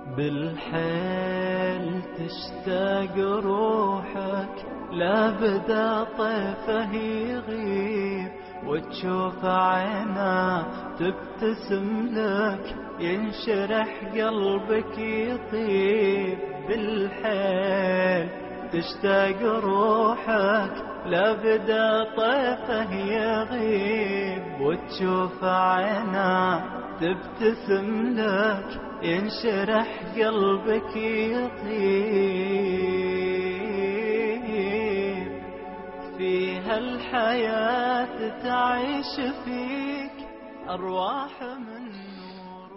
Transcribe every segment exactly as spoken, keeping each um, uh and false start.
بالحيل تشتاق روحك لا بدا طيفه يغيب، وتشوف عينه تبتسم لك ينشرح قلبك يطيب. بالحيل تشتاق روحك لا بدا طيفه يغيب، وتشوف عينه تبتسم لك ينشرح قلبك يطيب. في هالحياة تعيش فيك أرواح من نور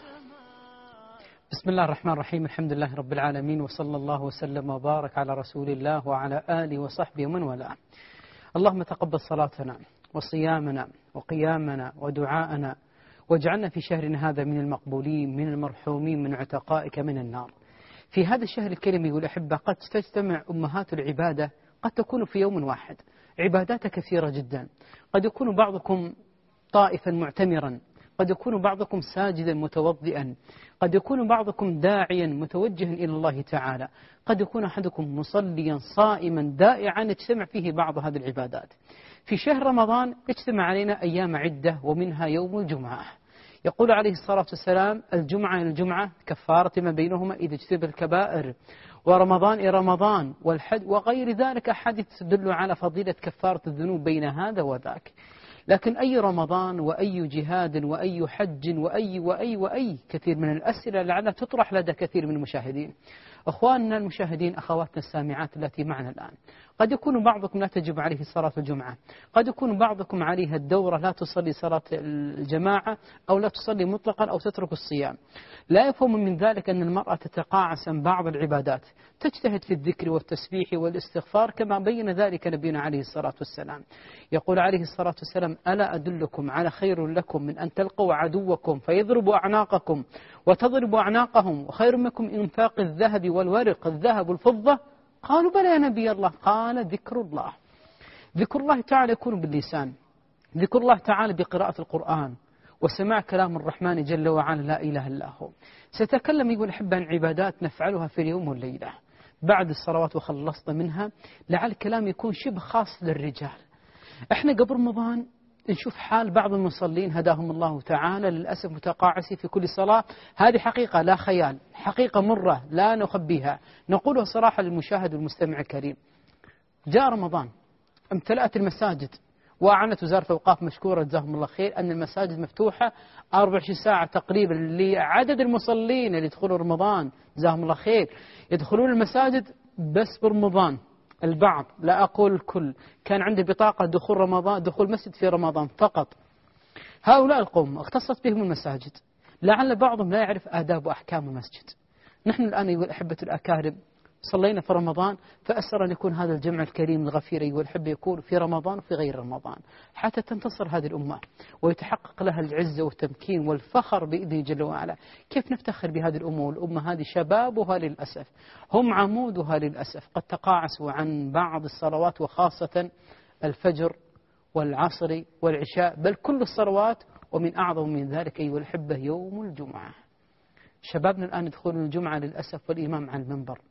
وجمال. بسم الله الرحمن الرحيم، الحمد لله رب العالمين، وصلى الله وسلم وبارك على رسول الله وعلى آله وصحبه ومن والاه. اللهم تقبل صلاتنا وصيامنا وقيامنا ودعاءنا، واجعلنا في شهرنا هذا من المقبولين من المرحومين من عتقائك من النار. في هذا الشهر الكريم يقول أحبة قد تجتمع أمهات العبادة، قد تكون في يوم واحد عبادات كثيرة جدا. قد يكون بعضكم طائفا معتمرا، قد يكون بعضكم ساجدا متوضئا، قد يكون بعضكم داعيا متوجها إلى الله تعالى، قد يكون أحدكم مصليا صائما دائعا، يجتمع فيه بعض هذه العبادات. في شهر رمضان اجتمع علينا أيام عدة ومنها يوم الجمعة. يقول عليه الصلاة والسلام: الجمعة إلى الجمعة كفارة ما بينهما إذا اجتنب الكبائر، ورمضان إلى رمضان، والحج وغير ذلك أحاديث تدل على فضيلة كفارة الذنوب بين هذا وذاك. لكن أي رمضان وأي جهاد وأي حج وأي وأي وأي كثير من الأسئلة لعلها تطرح لدى كثير من المشاهدين. أخواننا المشاهدين، أخواتنا السامعات التي معنا الآن، قد يكون بعضكم لا تجب عليه صلاة الجمعة، قد يكون بعضكم عليها الدورة لا تصلي صلاة الجماعة أو لا تصلي مطلقا أو تترك الصيام. لا يفهم من ذلك أن المرأة تتقاعس عن بعض العبادات، تجتهد في الذكر والتسبيح والاستغفار كما بين ذلك نبينا عليه الصلاة والسلام. يقول عليه الصلاة والسلام: ألا أدلكم على خير لكم من أن تلقوا عدوكم فيضربوا أعناقكم وتضربوا أعناقهم، وخير منكم إنفاق الذهب والورق، الذهب والفضة؟ قالوا: بلى يا نبي الله. قال: ذكر الله. ذكر الله تعالى يكون باللسان، ذكر الله تعالى بقراءة القرآن وسماع كلام الرحمن جل وعلا لا إله إلا هو. سأتكلم يقول أحب عن عبادات نفعلها في اليوم والليلة بعد الصلوات وخلصنا منها، لعل الكلام يكون شبه خاص للرجال. احنا قبل رمضان نشوف حال بعض المصلين هداهم الله تعالى للأسف متقاعسين في كل صلاة. هذه حقيقة لا خيال، حقيقة مرة لا نخبيها، نقولها صراحة للمشاهد والمستمع الكريم. جاء رمضان، امتلأت المساجد، وأعلنت وزارة الأوقاف مشكورة جزاهم الله خير أن المساجد مفتوحة أربع وعشرين ساعة تقريبا لعدد المصلين اللي يدخلوا رمضان جزاهم الله خير. يدخلون المساجد بس برمضان، البعض لا أقول الكل كان عنده بطاقة دخول رمضان، دخول مسجد في رمضان فقط. هؤلاء القوم اختصت بهم المساجد، لعل بعضهم لا يعرف آداب وأحكام المسجد. نحن الآن يقول أحبة الأكارم صلينا في رمضان، فأسر أن يكون هذا الجمع الكريم الغفير يقول أحب يكون في رمضان وفي غير رمضان، حتى تنتصر هذه الأمة ويتحقق لها العزة والتمكين والفخر بإذنه جل وعلا. كيف نفتخر بهذه الأمة؟ والأمة هذه شبابها للأسف هم عمودها للأسف، قد تقاعسوا عن بعض الصلوات وخاصة الفجر والعصر والعشاء، بل كل الصلوات، ومن أعظم من ذلك أيها الأحبة يوم الجمعة. شبابنا الآن يدخلون الجمعة للأسف والإمام عن المنبر: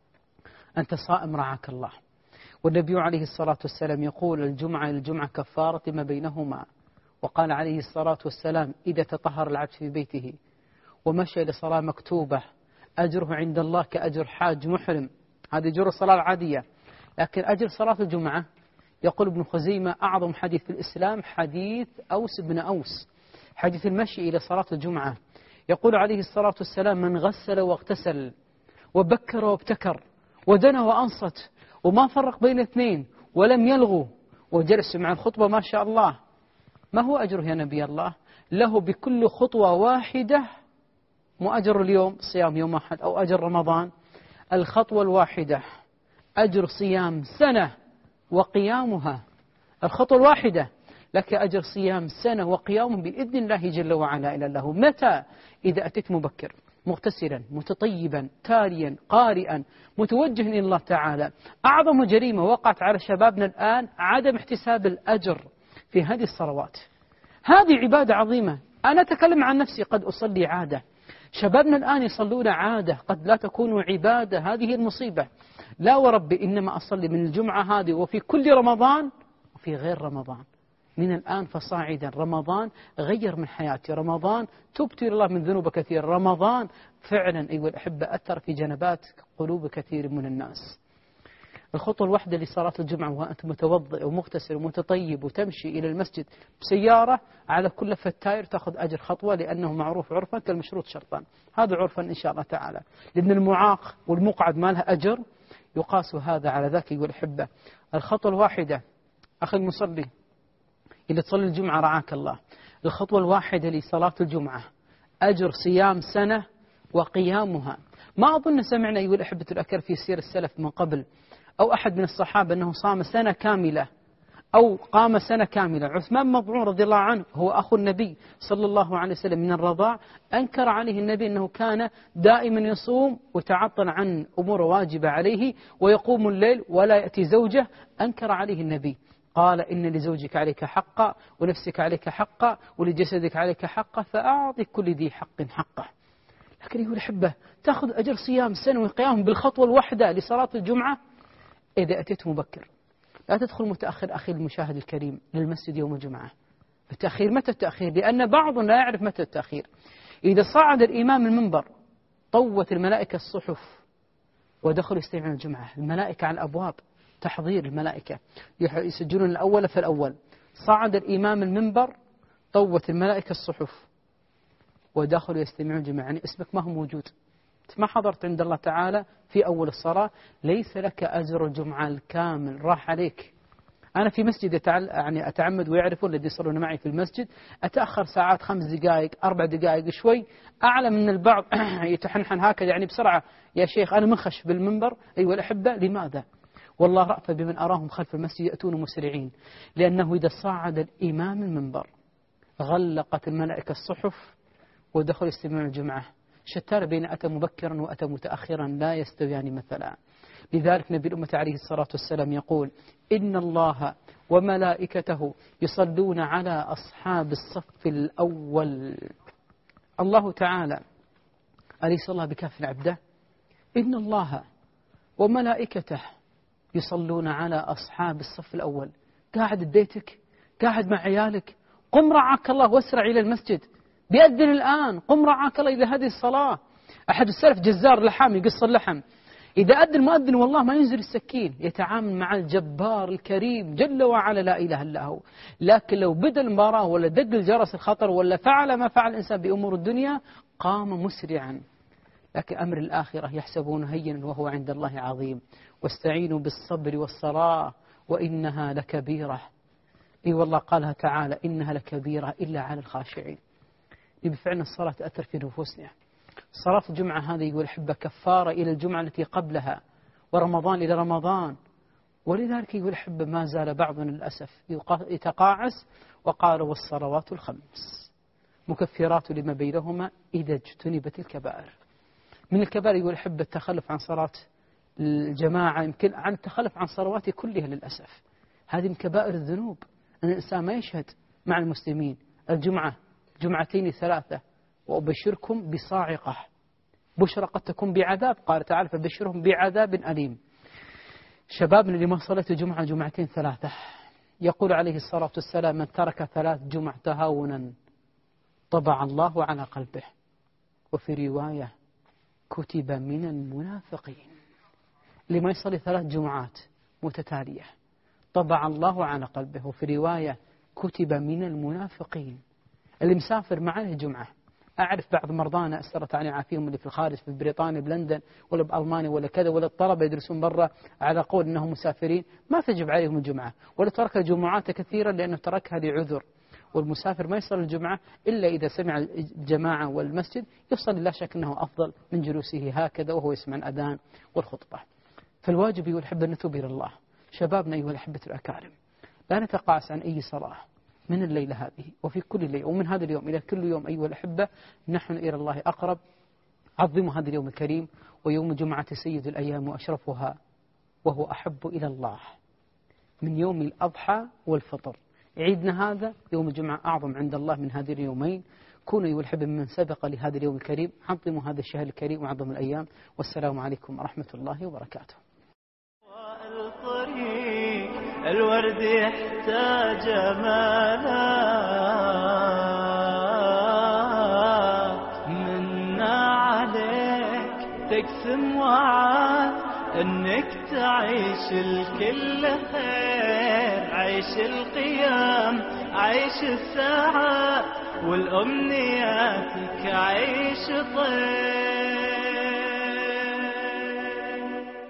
أنت صائم رعاك الله. والنبي عليه الصلاة والسلام يقول: الجمعة الجمعة كفارة ما بينهما. وقال عليه الصلاة والسلام: إذا تطهر العبد في بيته ومشى لصلاة مكتوبة أجره عند الله كأجر حاج محرم. هذه أجر الصلاة العادية، لكن أجر صلاة الجمعة يقول ابن خزيمة: أعظم حديث في الإسلام حديث أوس بن أوس، حديث المشي إلى صلاة الجمعة. يقول عليه الصلاة والسلام: من غسل واغتسل وبكر وابتكر ودنا وأنصت وما فرق بين اثنين ولم يلغوا وجلس مع الخطبة ما شاء الله، ما هو أجره يا نبي الله؟ له بكل خطوة واحدة، مو أجر اليوم صيام يوم أحد أو أجر رمضان، الخطوة الواحدة أجر صيام سنة وقيامها. الخطوة الواحدة لك أجر صيام سنة وقيام بإذن الله جل وعلا إلى الله. متى؟ إذا أتيت مبكر مغتسلا متطيبا تاليا قارئا متوجها إلى الله تعالى. أعظم جريمة وقعت على شبابنا الآن عدم احتساب الأجر في هذه الصلوات. هذه عبادة عظيمة. أنا أتكلم عن نفسي، قد أصلي عادة، شبابنا الآن يصلون عادة قد لا تكون عبادة، هذه المصيبة. لا وربي إنما أصلي من الجمعة هذه وفي كل رمضان وفي غير رمضان. من الآن فصاعدا رمضان غير من حياتي، رمضان تبت إلى الله من ذنوب كثير، رمضان فعلا أيها الأحبة أثر في جنبات قلوب كثير من الناس. الخطوة الواحدة لصلاة الجمعة وأنت متوضئ ومغتسل ومتطيب وتمشي إلى المسجد بسيارة، على كل فتاير تأخذ أجر خطوة، لأنه معروف عرفا كالمشروط شرطا، هذا عرفا إن شاء الله تعالى. لأن المعاق والمقعد ما لها أجر، يقاس هذا على ذاك أيها الأحبة. الخطوة الواحدة أخي المصلي إذا تصلي الجمعة رعاك الله، الخطوة الواحدة لصلاة الجمعة أجر صيام سنة وقيامها. ما أظن سمعنا أيها الأحبة الأكرام في سير السلف من قبل أو أحد من الصحابة أنه صام سنة كاملة أو قام سنة كاملة. عثمان مضعون رضي الله عنه هو أخو النبي صلى الله عليه وسلم من الرضاع، أنكر عليه النبي أنه كان دائما يصوم وتعطل عن أمور واجبة عليه ويقوم الليل ولا يأتي زوجه، أنكر عليه النبي، قال إن لزوجك عليك حقا ونفسك عليك حقا ولجسدك عليك حقا فأعطي كل ذي حق حقه. لكن يقول الأحبة تأخذ أجر صيام سنة وقيام بالخطوة الواحدة لصلاة الجمعة إذا أتيت مبكر. لا تدخل متأخر أخي المشاهد الكريم للمسجد يوم الجمعة. التأخير متى التأخير؟ لأن بعضنا لا يعرف متى التأخير. إذا صعد الإمام المنبر طوت الملائكة الصحف ودخلوا يستمعون الجمعة، الملائكة على الأبواب، تحضير الملائكة يسجلون الأول فالأول. صعد الإمام المنبر طوت الملائكة الصحف ودخلوا يستمعون الجمعة، يعني اسمك ما هو موجود، ما حضرت عند الله تعالى في أول الصلاة، ليس لك أجر الجمعة الكامل، راح عليك. أنا في مسجد أتعل... يعني أتعمد ويعرفون الذي يصلون معي في المسجد أتأخر ساعات خمس دقائق أربع دقائق شوي، أعلم من البعض يتحنحن هكذا يعني بسرعة، يا شيخ أنا منخش بالمنبر. أيها الأحبة لماذا؟ والله رأفة بمن أراهم خلف المسجد يأتون مسرعين، لأنه إذا صعد الإمام المنبر غلقت الملائكة الصحف ودخل يستمعون الجمعة. شتان بين أتى مبكرا وأتى متأخرا لا يستويان مثلا. لذلك نبي الأمة عليه الصلاة والسلام يقول إن الله وملائكته يصلون على أصحاب الصف الأول. الله تعالى أليس الله بكاف عبده؟ إن الله وملائكته يصلون على أصحاب الصف الأول. قاعد ببيتك، قاعد مع عيالك، قم رعاك الله واسرع إلى المسجد، بيأذن الآن، قم رعاك الله إلى هذه الصلاة. أحد السلف جزار لحام يقص اللحم، إذا أذن المؤذن والله ما ينزل السكين، يتعامل مع الجبار الكريم جل وعلا لا إله إلا هو. لكن لو بدأ المباراة ولا دق الجرس الخطر ولا فعل ما فعل الإنسان بأمور الدنيا قام مسرعا. لكن أمر الآخرة يحسبون هينا وهو عند الله عظيم. واستعينوا بالصبر والصلاة وإنها لكبيرة. إي والله قالها تعالى إنها لكبيرة إلا على الخاشعين. بفعل الصلاة تأثر في نفوسنا. صلاة الجمعة هذه يقول الحبة كفارة إلى الجمعة التي قبلها ورمضان إلى رمضان. ولذلك يقول الحبة ما زال بعضنا للأسف يتقاعس وقال والصلوات الخمس مكفرات لما بينهما إذا اجتنبت الكبائر. من الكبائر يقول الحبة التخلف عن صلاة الجماعة، يمكن عن التخلف عن صلوات كلها للأسف. هذه من كبائر الذنوب أن الإنسان ما يشهد مع المسلمين الجمعة جمعتين ثلاثة. وأبشركم بصاعقة، بشرى قد تكون بعذاب، قال تعالى فبشرهم بعذاب أليم. شبابنا اللي ما صلت جمعة جمعتين ثلاثة، يقول عليه الصلاة والسلام من ترك ثلاث جمع تهاونا طبع الله على قلبه. وفي رواية كتب من المنافقين. اللي ما يصلي ثلاث جمعات متتالية طبع الله على قلبه. وفي رواية كتب من المنافقين. اللي مسافر معه جمعة، أعرف بعض مرضانا أسرت عليه عافيهم اللي في الخارج في بريطانيا بلندن ولا بألمانيا ولا كذا، ولا الطلبة يدرسون برا على قول أنهم مسافرين ما تجب عليهم الجمعة، ولا ترك جمعات كثيرا لأنه تركها لعذر. والمسافر ما يصل الجمعة إلا إذا سمع الجماعة والمسجد يصل، لا شك أنه أفضل من جلوسه هكذا وهو يسمع الأذان والخطبة. فالواجب أيها الأحبة أن نتوب إلى الله. شبابنا أيها الأحبة الأكارم لا نتقاعس عن أي صلاة من الليلة هذه وفي كل ليلة ومن هذا اليوم إلى كل يوم. أيها الأحبة نحن إلى الله أقرب. عظموا هذا اليوم الكريم، ويوم الجمعة سيد الأيام وأشرفها وهو أحب إلى الله من يوم الأضحى والفطر. عيدنا هذا يوم الجمعة أعظم عند الله من هذه اليومين. كونوا أيها الأحبة من سبق لهذا اليوم الكريم، عظموا هذا الشهر الكريم وعظموا الأيام. والسلام عليكم ورحمة الله وبركاته. الطريق الورد يحتاج ملاك، منا عليك تقسم وعد انك تعيش الكل خير، عيش القيام عيش الساعات والامنياتك عيش طير.